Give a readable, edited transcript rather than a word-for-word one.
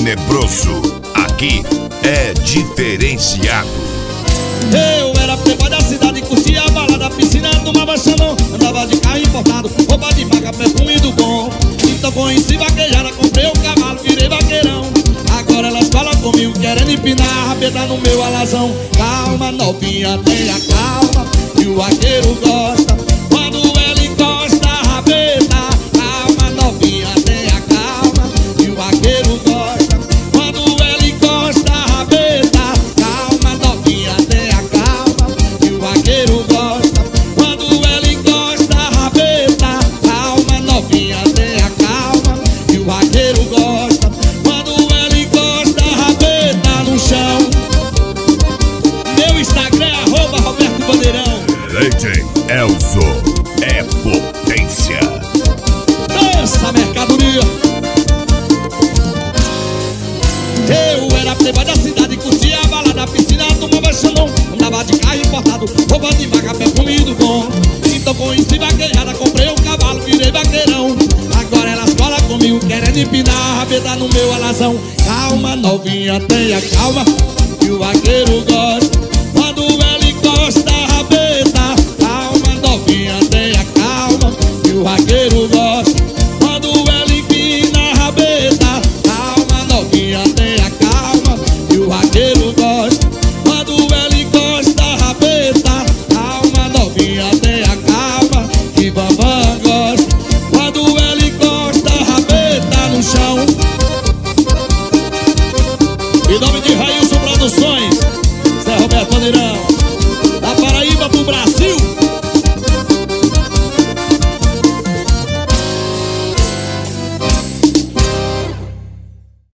tenebroso. Aqui é diferenciado. Eu era playboy da cidade, curtia a balada, piscina, tomava xandão, andava de carro importado, roupa de marca, perfume do bom. Então conheci vaquejada, comprei um cavalo, virei vaqueirão. Agora elas falam comigo, querendo empinar a rabeta no meu alazão. Calma, novinha, tenha calma, que o vaqueiro gosta quando ela encosta a rabeta. Calma, novinha, tenha calma, que o vaqueiro gosta quando ela encosta a rabeta. Calma, novinha, tenha calma, que o vaqueiro gosta quando ela encosta a rabeta. Calma, novinha, tenha calma, que o vaqueiro gosta quando ela encosta a rabeta no chão. Meu Instagram é @Roberto Bandeirão. Leite Elzo é potência. Essa mercadoria. Eu era playboy da cidade, curtia a balada, piscina, tomava xandão, andava de carro importado, roupa de marca, perfume do bom. Então conheci vaquejada, comprei um cavalo, virei vaqueirão. Agora elas falam comigo, querendo empinar a rabeta no meu alazão. Calma, novinha, tenha calma, que o vaqueiro gosta